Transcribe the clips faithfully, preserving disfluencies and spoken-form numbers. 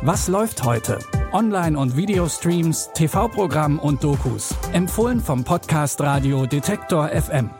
Was läuft heute? Online- und Videostreams, T V-Programm und Dokus. Empfohlen vom Podcast Radio Detektor F M.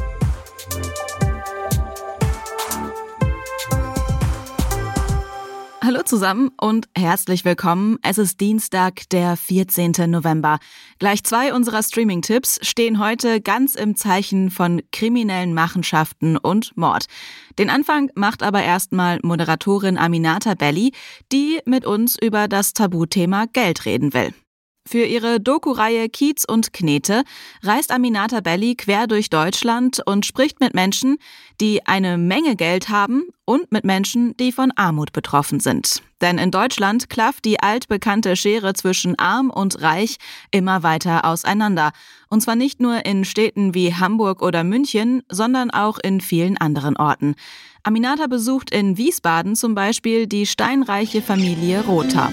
Hallo zusammen und herzlich willkommen. Es ist Dienstag, der vierzehnten November. Gleich zwei unserer Streaming-Tipps stehen heute ganz im Zeichen von kriminellen Machenschaften und Mord. Den Anfang macht aber erstmal Moderatorin Aminata Belli, die mit uns über das Tabuthema Geld reden will. Für ihre Doku-Reihe Kiez und Knete reist Aminata Belli quer durch Deutschland und spricht mit Menschen, die eine Menge Geld haben und mit Menschen, die von Armut betroffen sind. Denn in Deutschland klafft die altbekannte Schere zwischen Arm und Reich immer weiter auseinander. Und zwar nicht nur in Städten wie Hamburg oder München, sondern auch in vielen anderen Orten. Aminata besucht in Wiesbaden zum Beispiel die steinreiche Familie Rother.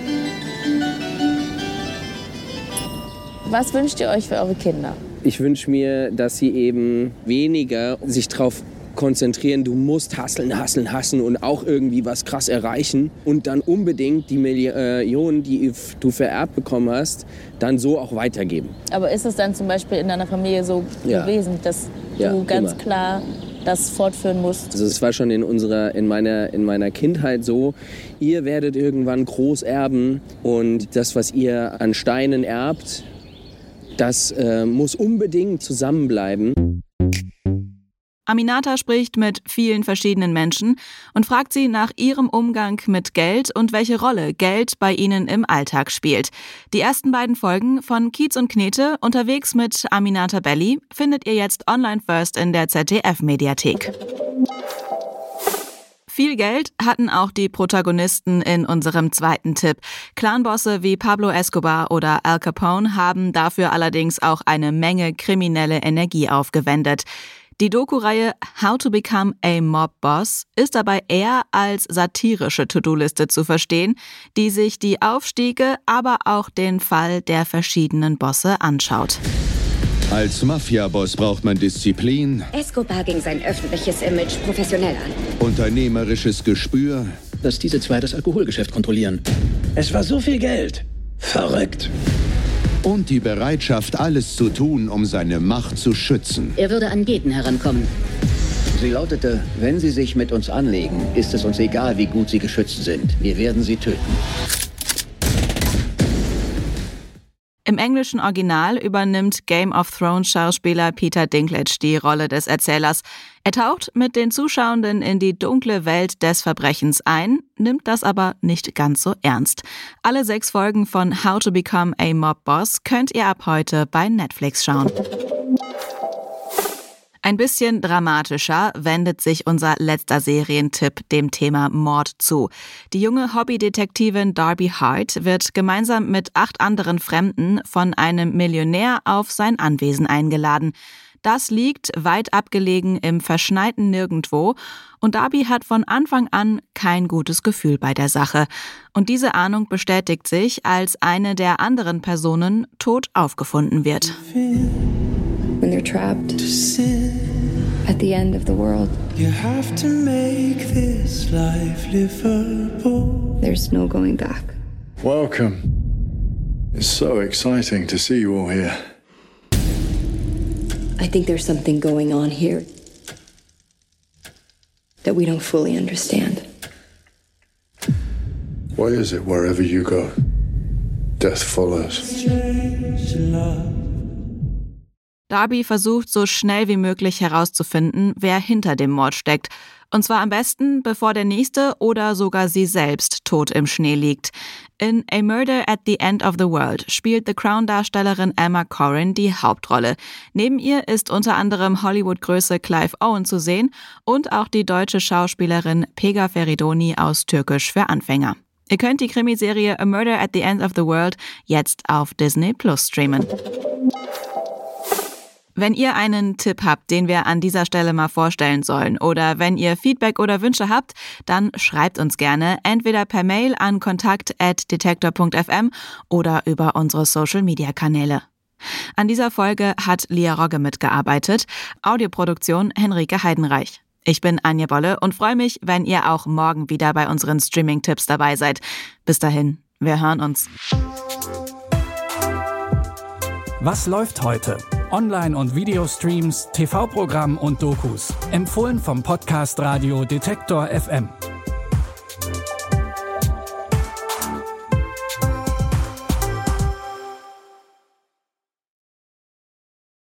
Was wünscht ihr euch für eure Kinder? Ich wünsche mir, dass sie eben weniger sich darauf konzentrieren, du musst hasseln, hasseln, hasseln und auch irgendwie was krass erreichen und dann unbedingt die Millionen, die du vererbt bekommen hast, dann so auch weitergeben. Aber ist es dann zum Beispiel in deiner Familie so ja. gewesen, dass ja, du ganz immer. klar das fortführen musst? Also es war schon in unserer, in meiner, in meiner Kindheit so, ihr werdet irgendwann groß erben und das, was ihr an Steinen erbt, das äh, muss unbedingt zusammenbleiben. Aminata spricht mit vielen verschiedenen Menschen und fragt sie nach ihrem Umgang mit Geld und welche Rolle Geld bei ihnen im Alltag spielt. Die ersten beiden Folgen von Kiez und Knete unterwegs mit Aminata Belli findet ihr jetzt online first in der Z D F-Mediathek. Viel Geld hatten auch die Protagonisten in unserem zweiten Tipp. Clanbosse wie Pablo Escobar oder Al Capone haben dafür allerdings auch eine Menge kriminelle Energie aufgewendet. Die Doku-Reihe How to Become a Mob Boss ist dabei eher als satirische To-Do-Liste zu verstehen, die sich die Aufstiege, aber auch den Fall der verschiedenen Bosse anschaut. Als Mafia-Boss braucht man Disziplin. Escobar ging sein öffentliches Image professionell an. Unternehmerisches Gespür. Dass diese zwei das Alkoholgeschäft kontrollieren. Es war so viel Geld. Verrückt. Und die Bereitschaft, alles zu tun, um seine Macht zu schützen. Er würde an jeden herankommen. Sie lautete, wenn Sie sich mit uns anlegen, ist es uns egal, wie gut Sie geschützt sind. Wir werden Sie töten. Im englischen Original übernimmt Game of Thrones Schauspieler Peter Dinklage die Rolle des Erzählers. Er taucht mit den Zuschauenden in die dunkle Welt des Verbrechens ein, nimmt das aber nicht ganz so ernst. Alle sechs Folgen von How to Become a Mob Boss könnt ihr ab heute bei Netflix schauen. Ein bisschen dramatischer wendet sich unser letzter Serientipp dem Thema Mord zu. Die junge Hobbydetektivin Darby Hart wird gemeinsam mit acht anderen Fremden von einem Millionär auf sein Anwesen eingeladen. Das liegt weit abgelegen im verschneiten Nirgendwo und Darby hat von Anfang an kein gutes Gefühl bei der Sache. Und diese Ahnung bestätigt sich, als eine der anderen Personen tot aufgefunden wird. When they're trapped at the end of the world. You have to make this life livable. There's no going back. Welcome. It's so exciting to see you all here. I think there's something going on here that we don't fully understand. Why is it wherever you go, death follows? Strange love. Darby versucht so schnell wie möglich herauszufinden, wer hinter dem Mord steckt. Und zwar am besten, bevor der Nächste oder sogar sie selbst tot im Schnee liegt. In A Murder at the End of the World spielt The Crown-Darstellerin Emma Corrin die Hauptrolle. Neben ihr ist unter anderem Hollywood-Größe Clive Owen zu sehen und auch die deutsche Schauspielerin Pega Feridoni aus Türkisch für Anfänger. Ihr könnt die Krimiserie A Murder at the End of the World jetzt auf Disney Plus streamen. Wenn ihr einen Tipp habt, den wir an dieser Stelle mal vorstellen sollen, oder wenn ihr Feedback oder Wünsche habt, dann schreibt uns gerne entweder per Mail an kontakt at detektor punkt f m oder über unsere Social-Media-Kanäle. An dieser Folge hat Lia Rogge mitgearbeitet, Audioproduktion Henrike Heidenreich. Ich bin Anja Bolle und freue mich, wenn ihr auch morgen wieder bei unseren Streaming-Tipps dabei seid. Bis dahin, wir hören uns. Was läuft heute? Online- und Videostreams, T V-Programm und Dokus. Empfohlen vom Podcast Radio Detektor F M.